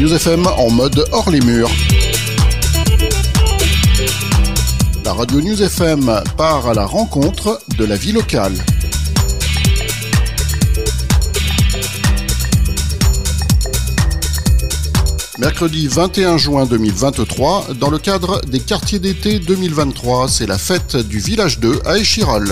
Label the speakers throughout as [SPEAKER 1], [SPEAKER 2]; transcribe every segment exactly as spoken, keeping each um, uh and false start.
[SPEAKER 1] News F M en mode hors les murs. La radio News F M part à la rencontre de la vie locale. Mercredi vingt et un juin deux mille vingt-trois, dans le cadre des quartiers d'été deux mille vingt-trois, c'est la fête du village deux à Échirolles.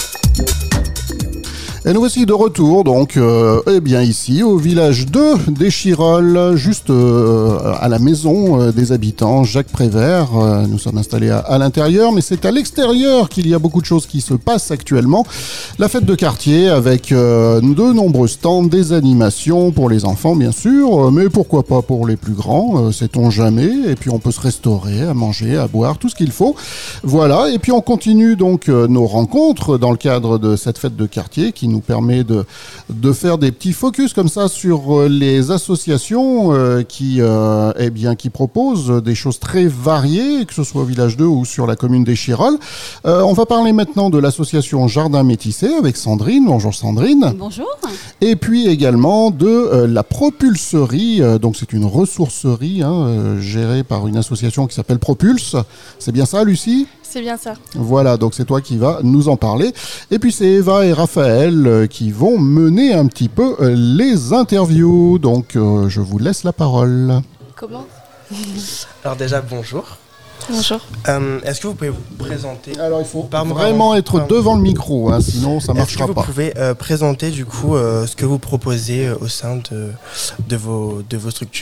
[SPEAKER 1] Et nous voici de retour, donc, euh, eh bien ici, au village deux d'Échirolles, juste euh, à la maison euh, des habitants, Jacques Prévert. Euh, nous sommes installés à, à l'intérieur, mais c'est à l'extérieur qu'il y a beaucoup de choses qui se passent actuellement. La fête de quartier avec euh, de nombreux stands, des animations pour les enfants, bien sûr, euh, mais pourquoi pas pour les plus grands, euh, sait-on jamais. Et puis on peut se restaurer, à manger, à boire, tout ce qu'il faut. Voilà, et puis on continue donc euh, nos rencontres dans le cadre de cette fête de quartier qui nous permet de, de faire des petits focus comme ça sur euh, les associations euh, qui, euh, eh bien, qui proposent des choses très variées, que ce soit au village deux ou sur la commune d'Échirolles. Euh, on va parler maintenant de l'association Jardin Métissé avec Sandrine. Bonjour Sandrine.
[SPEAKER 2] Bonjour.
[SPEAKER 1] Et puis également de euh, la Propulserie, euh, donc c'est une ressourcerie hein, euh, gérée par une association qui s'appelle Propulse. C'est bien ça, Lucie ?
[SPEAKER 3] C'est bien ça.
[SPEAKER 1] Voilà, donc c'est toi qui vas nous en parler. Et puis c'est Eva et Raphaël euh, qui vont mener un petit peu euh, les interviews. Donc euh, je vous laisse la parole.
[SPEAKER 3] Comment ?
[SPEAKER 4] Alors déjà, bonjour.
[SPEAKER 3] Bonjour.
[SPEAKER 4] Euh, est-ce que vous pouvez vous présenter ?
[SPEAKER 1] Alors il faut
[SPEAKER 4] Pardon,
[SPEAKER 1] vraiment
[SPEAKER 4] pardon.
[SPEAKER 1] être
[SPEAKER 4] Pardon.
[SPEAKER 1] devant le micro, hein, sinon ça ne marchera
[SPEAKER 4] Est-ce que vous
[SPEAKER 1] pas.
[SPEAKER 4] pouvez euh, présenter du coup euh, ce que vous proposez euh, au sein de, de, vos, de vos structures ?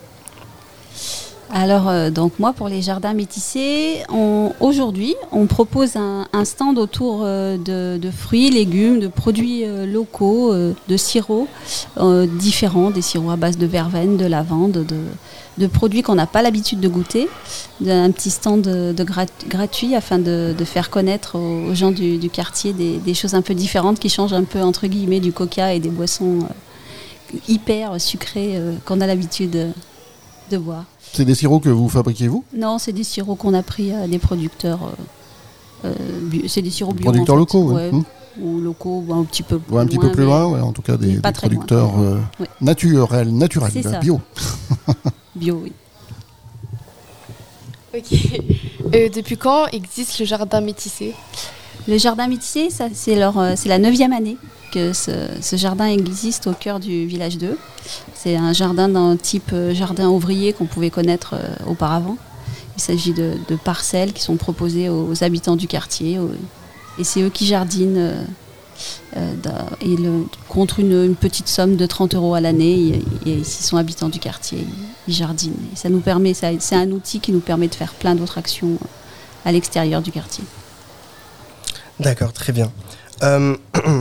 [SPEAKER 2] Alors, euh, donc moi, pour les jardins métissés, on, aujourd'hui, on propose un, un stand autour euh, de, de fruits, légumes, de produits euh, locaux, euh, de sirops euh, différents, des sirops à base de verveine, de lavande, de, de produits qu'on n'a pas l'habitude de goûter, d'un petit stand de, de grat, gratuit afin de, de faire connaître aux, aux gens du, du quartier des, des choses un peu différentes qui changent un peu, entre guillemets, du coca et des boissons euh, hyper sucrées euh, qu'on a l'habitude de, de boire.
[SPEAKER 1] C'est des sirops que vous fabriquez vous ?
[SPEAKER 2] Non, c'est des sirops qu'on a pris à des producteurs. Euh, euh, bio, c'est des sirops bio.
[SPEAKER 1] Producteurs
[SPEAKER 2] en fait.
[SPEAKER 1] locaux, ouais.
[SPEAKER 2] Ouais,
[SPEAKER 1] Mmh.
[SPEAKER 2] ou locaux, ou un petit peu plus
[SPEAKER 1] Ouais, un petit
[SPEAKER 2] loin,
[SPEAKER 1] peu plus
[SPEAKER 2] mais
[SPEAKER 1] loin, ouais, en tout cas des,
[SPEAKER 2] pas
[SPEAKER 1] des
[SPEAKER 2] très
[SPEAKER 1] producteurs
[SPEAKER 2] loin.
[SPEAKER 1] euh,
[SPEAKER 2] Ouais.
[SPEAKER 1] naturels, naturels,
[SPEAKER 2] C'est ça.
[SPEAKER 1] bio.
[SPEAKER 2] Bio, oui.
[SPEAKER 3] Ok. Euh, depuis quand existe le jardin métissé ?
[SPEAKER 2] Le jardin métissé, ça, c'est, leur, euh, c'est la neuvième année que ce, ce jardin existe au cœur du village deux. C'est un jardin d'un type euh, jardin ouvrier qu'on pouvait connaître euh, auparavant. Il s'agit de, de parcelles qui sont proposées aux, aux habitants du quartier. Aux, et c'est eux qui jardinent euh, euh, et le, contre une, une petite somme de trente euros à l'année. Et, et s'ils sont habitants du quartier, ils, ils jardinent. Et ça nous permet, ça, c'est un outil qui nous permet de faire plein d'autres actions à l'extérieur du quartier.
[SPEAKER 4] D'accord, très bien. Euh,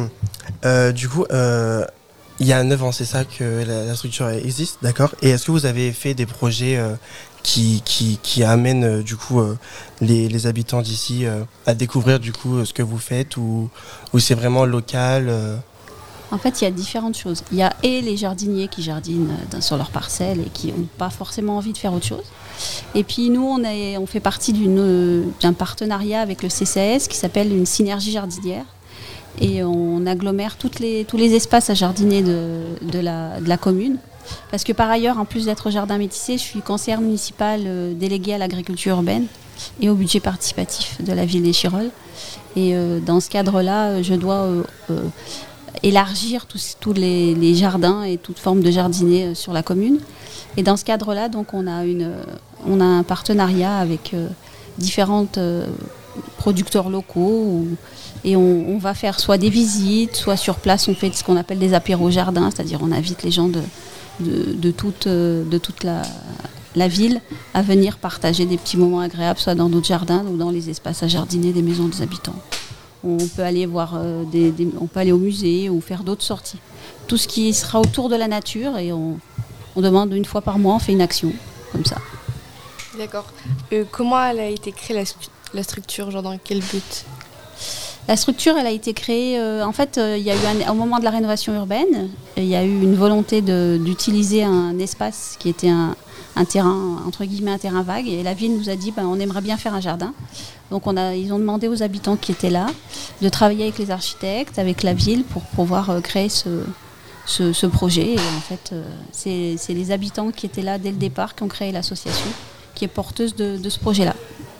[SPEAKER 4] euh, du coup, euh, il y a neuf ans, c'est ça que la, la structure existe, d'accord ? Et est-ce que vous avez fait des projets euh, qui, qui, qui amènent euh, du coup euh, les, les habitants d'ici euh, à découvrir du coup ce que vous faites ou, ou c'est vraiment local euh...
[SPEAKER 2] En fait, il y a différentes choses. Il y a et les jardiniers qui jardinent dans, sur leur parcelle et qui n'ont pas forcément envie de faire autre chose. Et puis nous, on, est, on fait partie d'une, d'un partenariat avec le C C A S qui s'appelle une synergie jardinière. Et on agglomère toutes les, tous les espaces à jardiner de, de, la, de la commune. Parce que par ailleurs, en plus d'être jardin métissé, je suis conseillère municipale euh, déléguée à l'agriculture urbaine et au budget participatif de la ville d'Échirolles. Et euh, dans ce cadre-là, je dois euh, euh, élargir tous, tous les, les jardins et toutes formes de jardiniers sur la commune. Et dans ce cadre-là, donc, on a, une, on a un partenariat avec euh, différents euh, producteurs locaux où, et on, on va faire soit des visites, soit sur place on fait ce qu'on appelle des apéros jardins, c'est-à-dire on invite les gens de, de, de toute, de toute la, la ville à venir partager des petits moments agréables, soit dans notre jardin ou dans les espaces à jardiner des maisons des habitants. On peut aller voir euh, des, des, on peut aller au musée ou faire d'autres sorties. Tout ce qui sera autour de la nature et on, on demande une fois par mois, on fait une action comme ça.
[SPEAKER 3] D'accord. Euh, comment elle a été créée la, la structure, genre dans quel but ?
[SPEAKER 2] La structure, elle a été créée, euh, en fait, euh, il y a eu un, au moment de la rénovation urbaine, il y a eu une volonté de, d'utiliser un espace qui était un, un terrain, entre guillemets, un terrain vague. Et la ville nous a dit, ben, on aimerait bien faire un jardin. Donc on a, ils ont demandé aux habitants qui étaient là de travailler avec les architectes, avec la ville, pour pouvoir euh, créer ce, ce, ce projet. Et en fait, euh, c'est, c'est les habitants qui étaient là dès le départ qui ont créé l'association, qui est porteuse de, de ce projet-là.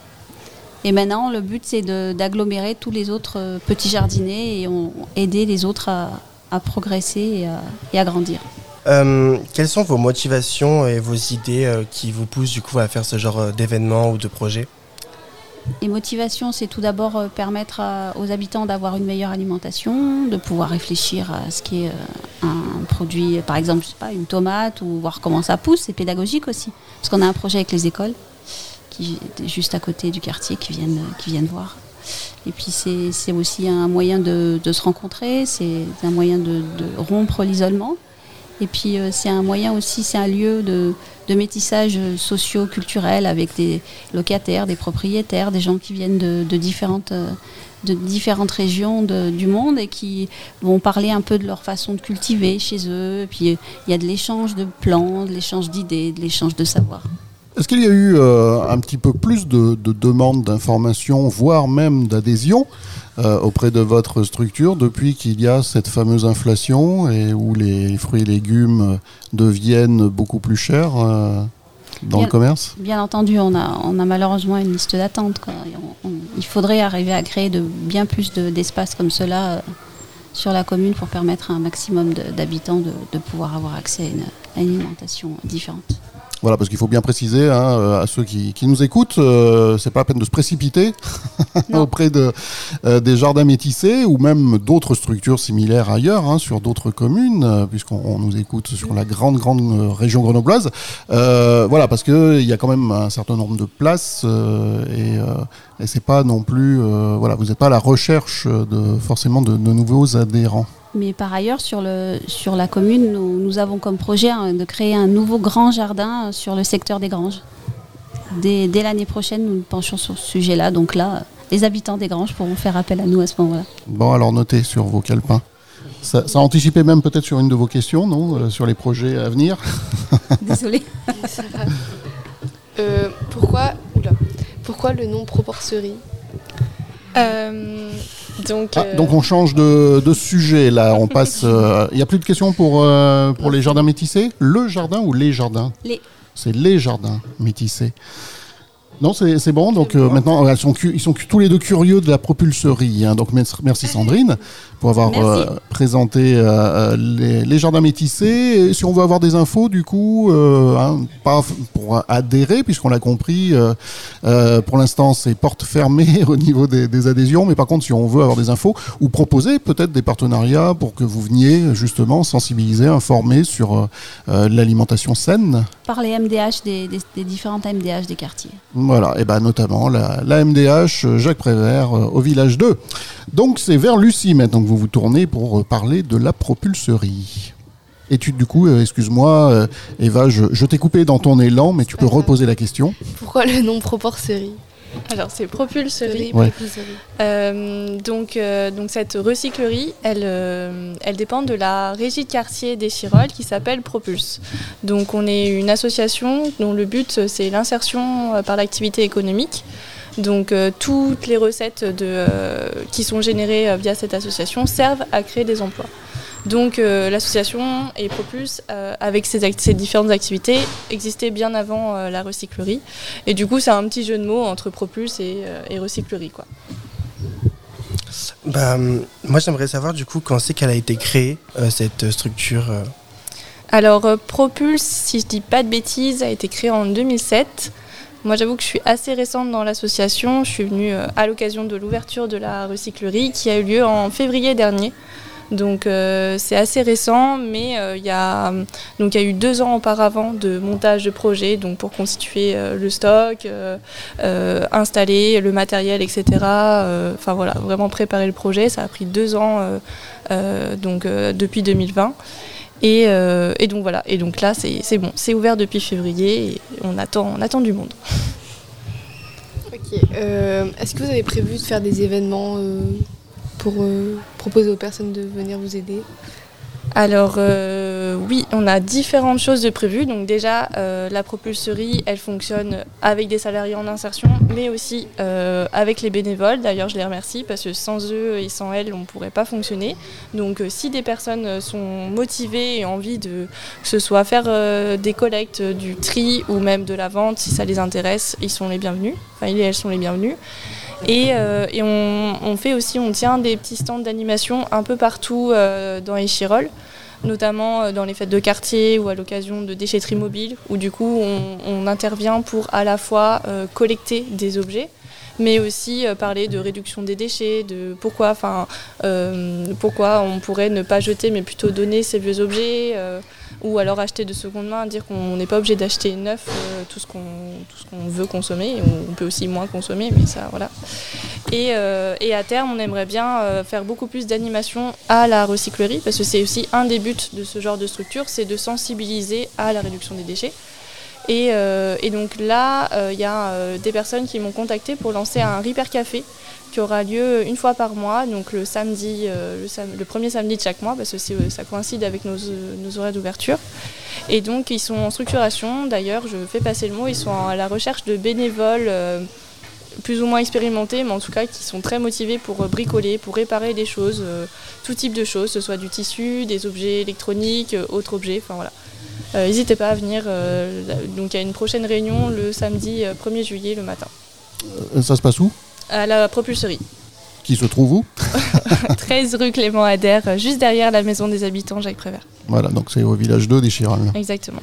[SPEAKER 2] Et maintenant, le but, c'est de, d'agglomérer tous les autres euh, petits jardiniers et on, aider les autres à, à progresser et à, et à grandir.
[SPEAKER 4] Euh, quelles sont vos motivations et vos idées euh, qui vous poussent du coup à faire ce genre euh, d'événements ou de projets ?
[SPEAKER 2] Les motivations, c'est tout d'abord euh, permettre à, aux habitants d'avoir une meilleure alimentation, de pouvoir réfléchir à ce qui est euh, un produit, par exemple, je sais pas, une tomate, ou voir comment ça pousse. C'est pédagogique aussi, parce qu'on a un projet avec les écoles, qui est juste à côté du quartier, qui viennent, qui viennent voir. Et puis c'est, c'est aussi un moyen de, de se rencontrer, c'est un moyen de, de rompre l'isolement. Et puis euh, c'est un moyen aussi, c'est un lieu de, de métissage socio-culturel avec des locataires, des propriétaires, des gens qui viennent de, de, différentes, de différentes régions de, du monde et qui vont parler un peu de leur façon de cultiver chez eux. Et puis il y a de l'échange de plans, de l'échange d'idées, de l'échange de savoir.
[SPEAKER 1] Est-ce qu'il y a eu euh, un petit peu plus de, de demandes d'informations, voire même d'adhésion euh, auprès de votre structure depuis qu'il y a cette fameuse inflation et où les fruits et légumes deviennent beaucoup plus chers euh, dans
[SPEAKER 2] bien,
[SPEAKER 1] le commerce ?
[SPEAKER 2] Bien entendu, on a, on a malheureusement une liste d'attente, quoi. On, on, il faudrait arriver à créer de, bien plus de, d'espaces comme cela euh, sur la commune pour permettre à un maximum de, d'habitants de, de pouvoir avoir accès à une, à une alimentation différente.
[SPEAKER 1] Voilà, parce qu'il faut bien préciser hein, à ceux qui, qui nous écoutent, euh, c'est pas la peine de se précipiter auprès de, euh, des jardins métissés ou même d'autres structures similaires ailleurs, hein, sur d'autres communes, euh, puisqu'on on nous écoute sur la grande, grande région grenobloise. Euh, voilà, parce qu'il y a quand même un certain nombre de places euh, et, euh, et c'est pas non plus, euh, voilà, vous n'êtes pas à la recherche de, forcément de, de nouveaux adhérents.
[SPEAKER 2] Mais par ailleurs, sur, le, sur la commune, nous, nous avons comme projet hein, de créer un nouveau grand jardin sur le secteur des Granges. Dès, dès l'année prochaine, nous nous penchons sur ce sujet-là. Donc là, les habitants des Granges pourront faire appel à nous à ce moment-là.
[SPEAKER 1] Bon, alors notez sur vos calepins. Ça, ça anticipait même peut-être sur une de vos questions, non euh, sur les projets à venir.
[SPEAKER 2] Désolée.
[SPEAKER 3] euh, pourquoi, oula, pourquoi le nom Proporcerie ?
[SPEAKER 5] Euh, donc,
[SPEAKER 1] ah,
[SPEAKER 5] euh...
[SPEAKER 1] donc on change de, de sujet là, on passe. Il euh, n'y a plus de questions pour, euh, pour les jardins métissés ? Le jardin ou les jardins ?
[SPEAKER 2] Les.
[SPEAKER 1] C'est les jardins métissés. Non, c'est, c'est bon. Donc euh, maintenant, elles sont cu- ils sont cu- tous les deux curieux de la propulserie. Hein, donc merci Sandrine pour avoir euh, présenté euh, les, les jardins métissés. Et si on veut avoir des infos, du coup, euh, hein, pas f- pour adhérer, puisqu'on l'a compris, euh, euh, pour l'instant, c'est porte fermée au niveau des, des adhésions. Mais par contre, si on veut avoir des infos ou proposer peut-être des partenariats pour que vous veniez justement sensibiliser, informer sur euh, l'alimentation saine.
[SPEAKER 2] Par les M D H des, des, des différentes M D H des quartiers.
[SPEAKER 1] Voilà, et ben notamment la, la M D H Jacques Prévert euh, au village deux. Donc c'est vers Lucie maintenant que vous vous tournez pour euh, parler de la propulserie. Et tu, du coup, euh, excuse-moi euh, Eva, je, je t'ai coupé dans ton élan, mais tu peux reposer la question.
[SPEAKER 3] Pourquoi le nom Proporcerie ?
[SPEAKER 5] Alors c'est propulserie.
[SPEAKER 1] Ouais.
[SPEAKER 5] Euh, donc, euh, donc cette recyclerie, elle, euh, elle dépend de la régie de quartier d'Échirolles qui s'appelle Propulse. Donc on est une association dont le but c'est l'insertion euh, par l'activité économique. Donc euh, toutes les recettes de, euh, qui sont générées euh, via cette association servent à créer des emplois. Donc euh, l'association et Propulse, euh, avec ses, act- ses différentes activités, existait bien avant euh, la recyclerie. Et du coup, c'est un petit jeu de mots entre Propulse et, euh, et recyclerie, quoi.
[SPEAKER 4] Bah, moi, j'aimerais savoir du coup quand c'est qu'elle a été créée, euh, cette structure. Euh...
[SPEAKER 5] Alors, euh, Propulse, si je dis pas de bêtises, a été créée en deux mille sept. Moi, j'avoue que je suis assez récente dans l'association. Je suis venue euh, à l'occasion de l'ouverture de la recyclerie qui a eu lieu en février dernier. Donc euh, c'est assez récent, mais il euh, y, y a eu deux ans auparavant de montage de projet, donc pour constituer euh, le stock, euh, euh, installer le matériel, et cetera. Enfin euh, voilà, vraiment préparer le projet. Ça a pris deux ans, euh, euh, donc euh, depuis deux mille vingt. Et, euh, et donc voilà. Et donc là, c'est, c'est bon, c'est ouvert depuis février et on attend, on attend du monde.
[SPEAKER 3] Ok. Euh, est-ce que vous avez prévu de faire des événements euh... pour euh, proposer aux personnes de venir vous aider ?
[SPEAKER 5] Alors euh, oui, on a différentes choses de prévues. Donc déjà, euh, la propulserie, elle fonctionne avec des salariés en insertion, mais aussi euh, avec les bénévoles. D'ailleurs, je les remercie parce que sans eux et sans elles, on ne pourrait pas fonctionner. Donc euh, si des personnes sont motivées et ont envie de, que ce soit faire euh, des collectes, du tri ou même de la vente, si ça les intéresse, ils sont les bienvenus. Enfin, ils et elles sont les bienvenus. Et, euh, et on, on fait aussi, on tient des petits stands d'animation un peu partout euh, dans Échirolles, notamment euh, dans les fêtes de quartier ou à l'occasion de déchetteries mobiles, où du coup on, on intervient pour à la fois euh, collecter des objets, mais aussi euh, parler de réduction des déchets, de pourquoi, enfin, euh, pourquoi on pourrait ne pas jeter mais plutôt donner ces vieux objets, euh, ou alors acheter de seconde main, dire qu'on n'est pas obligé d'acheter neuf euh, tout ce qu'on tout ce qu'on veut consommer. On peut aussi moins consommer, mais ça, voilà. Et, euh, et à terme, on aimerait bien euh, faire beaucoup plus d'animation à la recyclerie, parce que c'est aussi un des buts de ce genre de structure, c'est de sensibiliser à la réduction des déchets. Et, euh, et donc là, il euh, y a euh, des personnes qui m'ont contacté pour lancer un Repair Café qui aura lieu une fois par mois, donc le samedi, euh, le, sam- le premier samedi de chaque mois, parce que c'est, ça coïncide avec nos, nos horaires d'ouverture. Et donc ils sont en structuration, d'ailleurs je fais passer le mot, ils sont à la recherche de bénévoles euh, plus ou moins expérimentés, mais en tout cas qui sont très motivés pour bricoler, pour réparer des choses, euh, tout type de choses, que ce soit du tissu, des objets électroniques, euh, autres objets, enfin voilà. Euh, n'hésitez pas à venir, euh, donc il y a une prochaine réunion le samedi euh, premier juillet le matin.
[SPEAKER 1] Euh, ça se passe où ?
[SPEAKER 5] À la propulserie.
[SPEAKER 1] Qui se trouve où ?
[SPEAKER 5] treize rue Clément Adair, juste derrière la maison des habitants Jacques Prévert.
[SPEAKER 1] Voilà, donc c'est au village deux d'Échirolles.
[SPEAKER 5] Exactement.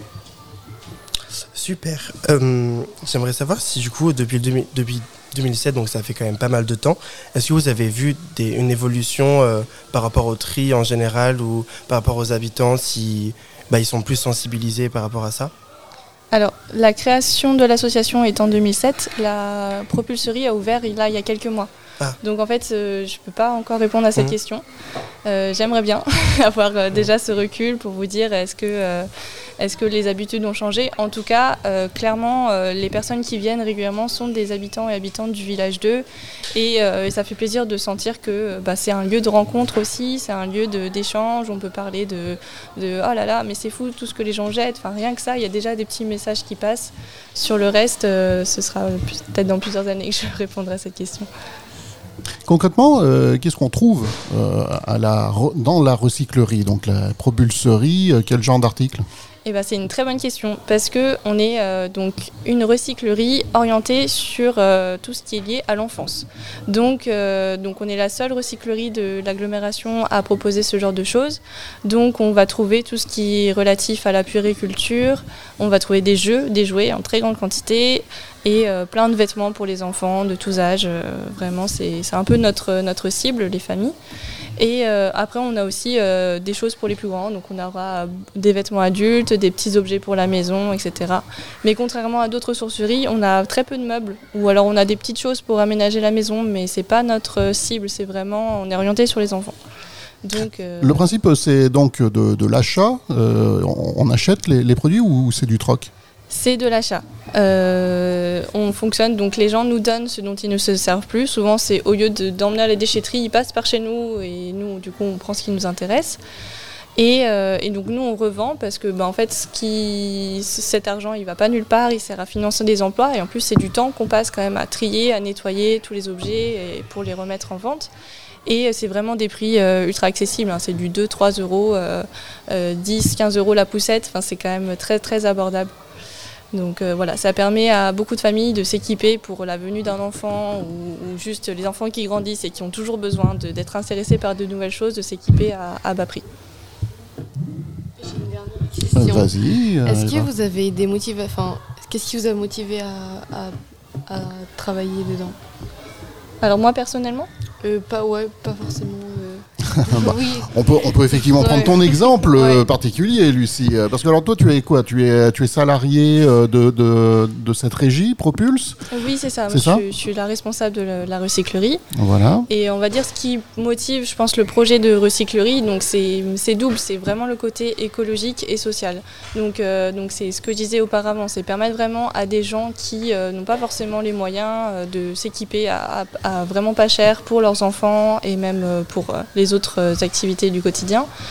[SPEAKER 4] Super. Euh, j'aimerais savoir si du coup, depuis, le deux mille, depuis deux mille sept, donc ça fait quand même pas mal de temps, est-ce que vous avez vu des, une évolution euh, par rapport au tri en général ou par rapport aux habitants, si bah, ils sont plus sensibilisés par rapport à ça ?
[SPEAKER 5] Alors, la création de l'association est en deux mille sept. La propulserie a ouvert là, il y a quelques mois. Ah. Donc en fait, euh, je ne peux pas encore répondre à cette mmh. question. Euh, j'aimerais bien avoir euh, déjà ce recul pour vous dire est-ce que, euh, est-ce que les habitudes ont changé. En tout cas, euh, clairement, euh, les personnes qui viennent régulièrement sont des habitants et habitantes du village deux. Et, euh, et ça fait plaisir de sentir que bah, c'est un lieu de rencontre aussi, c'est un lieu de, d'échange. On peut parler de, de « oh là là, mais c'est fou tout ce que les gens jettent ». Enfin, rien que ça, il y a déjà des petits messages qui passent. Sur le reste, euh, ce sera peut-être dans plusieurs années que je répondrai à cette question.
[SPEAKER 1] Concrètement, euh, qu'est-ce qu'on trouve euh, à la, dans la recyclerie, donc la propulserie, euh, quel genre d'articles ?
[SPEAKER 5] Eh ben, c'est une très bonne question parce qu'on est euh, donc une recyclerie orientée sur euh, tout ce qui est lié à l'enfance. Donc, euh, donc on est la seule recyclerie de l'agglomération à proposer ce genre de choses. Donc on va trouver tout ce qui est relatif à la puériculture, on va trouver des jeux, des jouets en très grande quantité et euh, plein de vêtements pour les enfants de tous âges. Euh, vraiment, c'est, c'est un peu notre, notre cible, les familles. Et euh, après, on a aussi euh, des choses pour les plus grands. Donc, on aura des vêtements adultes, des petits objets pour la maison, et cetera. Mais contrairement à d'autres sourceries, on a très peu de meubles. Ou alors, on a des petites choses pour aménager la maison, mais c'est pas notre cible. C'est vraiment, on est orienté sur les enfants. Donc, euh...
[SPEAKER 1] Le principe, c'est donc de, de l'achat. Euh, on, on achète les, les produits ou c'est du troc ?
[SPEAKER 5] C'est de l'achat. Euh, on fonctionne, donc les gens nous donnent ce dont ils ne se servent plus. Souvent, c'est au lieu de, d'emmener à la déchetterie, ils passent par chez nous et nous, du coup, on prend ce qui nous intéresse. Et, euh, et donc nous, on revend parce que, bah, en fait, ce qui, cet argent, il ne va pas nulle part, il sert à financer des emplois et en plus, c'est du temps qu'on passe quand même à trier, à nettoyer tous les objets et pour les remettre en vente. Et c'est vraiment des prix euh, ultra accessibles, hein. C'est du deux à trois euros, euh, euh, dix à quinze euros la poussette, enfin, c'est quand même très, très abordable. Donc euh, voilà, ça permet à beaucoup de familles de s'équiper pour la venue d'un enfant ou, ou juste les enfants qui grandissent et qui ont toujours besoin de, d'être intéressés par de nouvelles choses, de s'équiper à, à bas prix.
[SPEAKER 3] J'ai une dernière question.
[SPEAKER 1] Vas-y. Euh,
[SPEAKER 3] Est-ce que vous avez des motifs, enfin, qu'est-ce qui vous a motivé à, à, à travailler dedans ?
[SPEAKER 5] Alors moi personnellement ?
[SPEAKER 3] euh, Pas ouais, pas forcément. Euh...
[SPEAKER 1] bah,
[SPEAKER 3] oui.
[SPEAKER 1] on, peut, on peut effectivement
[SPEAKER 3] ouais.
[SPEAKER 1] prendre ton exemple
[SPEAKER 3] ouais.
[SPEAKER 1] particulier, Lucie. Parce que alors toi, tu es quoi ? Tu es, tu es salarié de, de, de cette régie, Propulse ?
[SPEAKER 5] Oui, c'est ça.
[SPEAKER 1] C'est
[SPEAKER 5] Moi,
[SPEAKER 1] ça
[SPEAKER 5] je, je suis la responsable de la, la recyclerie.
[SPEAKER 1] Voilà.
[SPEAKER 5] Et on va dire ce qui motive, je pense, le projet de recyclerie, donc c'est, c'est double. C'est vraiment le côté écologique et social. Donc, euh, donc c'est ce que je disais auparavant. C'est permettre vraiment à des gens qui euh, n'ont pas forcément les moyens euh, de s'équiper à, à, à vraiment pas cher pour leurs enfants et même euh, pour euh, les autres activités du quotidien.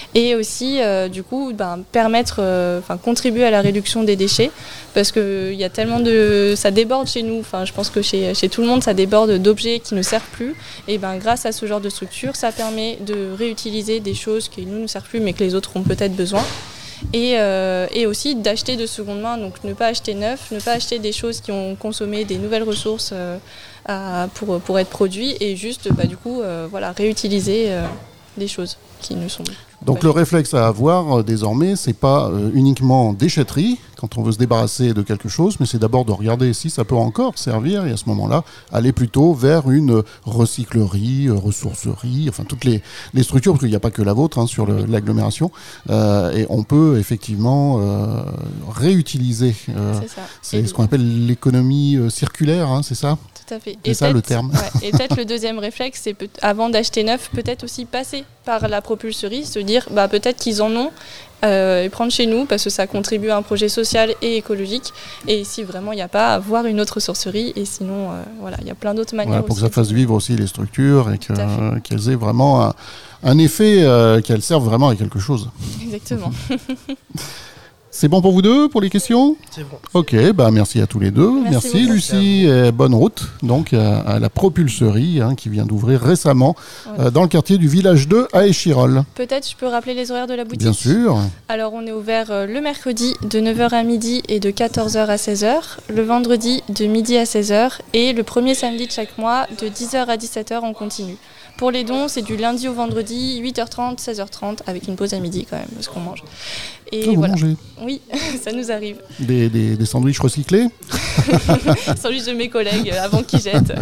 [SPEAKER 5] et aussi euh, du coup ben, permettre, euh, enfin contribuer à la réduction des déchets, parce que il y a tellement de, ça déborde chez nous. Enfin, je pense que chez, chez tout le monde, ça déborde d'objets qui ne servent plus. Et ben grâce à ce genre de structure, ça permet de réutiliser des choses qui nous ne servent plus, mais que les autres ont peut-être besoin. Et, euh, et aussi d'acheter de seconde main, donc ne pas acheter neuf, ne pas acheter des choses qui ont consommé des nouvelles ressources euh, à, pour, pour être produits, et juste bah, du coup euh, voilà, réutiliser euh, des choses qui ne sont plus.
[SPEAKER 1] Donc le réflexe à avoir euh, désormais, c'est pas euh, uniquement déchetterie quand on veut se débarrasser de quelque chose, mais c'est d'abord de regarder si ça peut encore servir, et à ce moment-là, aller plutôt vers une recyclerie, euh, ressourcerie, enfin toutes les, les structures, parce qu'il n'y a pas que la vôtre hein, sur le, l'agglomération, euh, et on peut effectivement euh, réutiliser. Euh,
[SPEAKER 5] c'est ça.
[SPEAKER 1] C'est
[SPEAKER 5] et
[SPEAKER 1] ce qu'on appelle l'économie euh, circulaire, hein, c'est ça ?
[SPEAKER 5] Tout à fait.
[SPEAKER 1] C'est
[SPEAKER 5] et
[SPEAKER 1] ça le terme.
[SPEAKER 5] Ouais, et peut-être le deuxième réflexe, c'est peut- avant d'acheter neuf, peut-être aussi passer par la propulserie, se dire bah, peut-être qu'ils en ont, euh, et prendre chez nous, parce que ça contribue à un projet social et écologique. Et si vraiment il n'y a pas, avoir une autre ressourcerie. Et sinon, euh, voilà, il y a plein d'autres manières.
[SPEAKER 1] Voilà, pour
[SPEAKER 5] aussi
[SPEAKER 1] que ça fasse vivre aussi les structures et que,
[SPEAKER 5] Tout à fait.
[SPEAKER 1] euh, qu'elles aient vraiment un, un effet, euh, qu'elles servent vraiment à quelque chose.
[SPEAKER 5] Exactement.
[SPEAKER 1] C'est bon pour vous deux, pour les questions ?
[SPEAKER 4] C'est bon.
[SPEAKER 1] Ok, bah merci à tous les deux.
[SPEAKER 5] Merci
[SPEAKER 1] Merci,
[SPEAKER 5] beaucoup.
[SPEAKER 1] Lucie, et bonne route donc à, à la propulserie hein, qui vient d'ouvrir récemment
[SPEAKER 5] Ouais.
[SPEAKER 1] euh, dans le quartier du village deux à Échirolles.
[SPEAKER 5] Peut-être je peux rappeler les horaires de la boutique.
[SPEAKER 1] Bien sûr.
[SPEAKER 5] Alors on est ouvert euh, le mercredi de neuf heures à midi et de quatorze heures à seize heures, le vendredi de midi à seize heures et le premier samedi de chaque mois de dix heures à dix-sept heures en continu. Pour les dons, c'est du lundi au vendredi, huit heures trente, seize heures trente, avec une pause à midi quand même, parce qu'on mange. Et
[SPEAKER 1] Ah, vous
[SPEAKER 5] voilà.
[SPEAKER 1] mangez
[SPEAKER 5] Oui, ça nous arrive.
[SPEAKER 1] des, des, des sandwichs recyclés.
[SPEAKER 5] Sandwich de mes collègues euh, avant qu'ils jettent.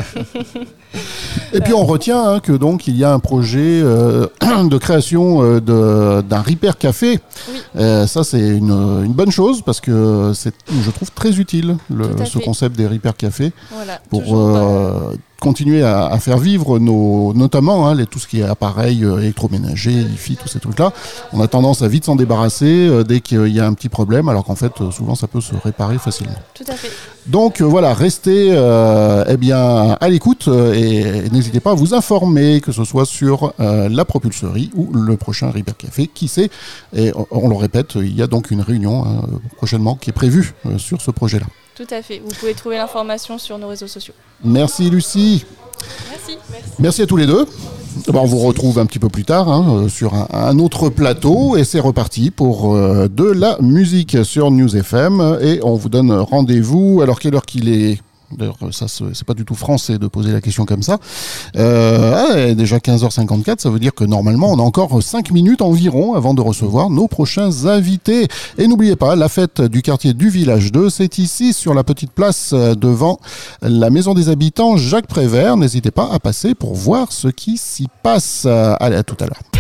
[SPEAKER 1] Et puis on retient hein, que donc il y a un projet euh, de création euh, de, d'un Repair Café.
[SPEAKER 5] Oui.
[SPEAKER 1] Euh, ça c'est une, une bonne chose parce que c'est, je trouve très utile le,
[SPEAKER 5] Tout à
[SPEAKER 1] ce
[SPEAKER 5] fait.
[SPEAKER 1] concept des Repair Café
[SPEAKER 5] Voilà.
[SPEAKER 1] pour
[SPEAKER 5] toujours, euh,
[SPEAKER 1] euh, continuer à, à faire vivre nos, notamment hein, les, tout ce qui est appareils euh, électroménagers, hi-fi, tous ces trucs-là. On a tendance à vite s'en débarrasser euh, dès qu'il y a un petit problème, alors qu'en fait euh, souvent ça peut se réparer facilement.
[SPEAKER 5] Tout à fait.
[SPEAKER 1] Donc euh, voilà, restez euh, eh bien, à l'écoute euh, et, et n'hésitez pas à vous informer, que ce soit sur euh, la propulserie ou le prochain Repair Café, qui sait. Et on, on le répète, il y a donc une réunion hein, prochainement qui est prévue euh, sur ce projet-là.
[SPEAKER 5] Tout à fait. Vous pouvez trouver l'information sur nos réseaux sociaux.
[SPEAKER 1] Merci Lucie.
[SPEAKER 5] Merci. Merci.
[SPEAKER 1] Merci à tous les deux. Bon, on vous retrouve un petit peu plus tard hein, euh, sur un, un autre plateau et c'est reparti pour euh, de la musique sur News F M et on vous donne rendez-vous. Alors quelle heure qu'il est ? D'ailleurs, ça, c'est pas du tout français de poser la question comme ça. Euh, ah, déjà quinze heures cinquante-quatre, ça veut dire que normalement, on a encore cinq minutes environ avant de recevoir nos prochains invités. Et n'oubliez pas, la fête du quartier du Village deux, c'est ici, sur la petite place devant la Maison des Habitants Jacques Prévert. N'hésitez pas à passer pour voir ce qui s'y passe. Allez, à tout à l'heure.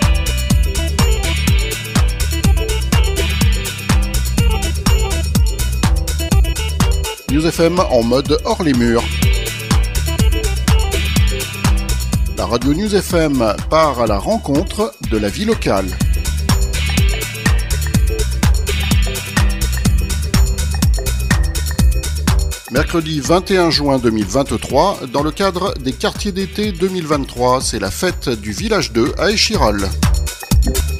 [SPEAKER 1] News F M en mode hors les murs. La radio News F M part à la rencontre de la vie locale. Mercredi vingt et un juin deux mille vingt-trois, dans le cadre des quartiers d'été deux mille vingt-trois, c'est la fête du Village deux à Échirolles.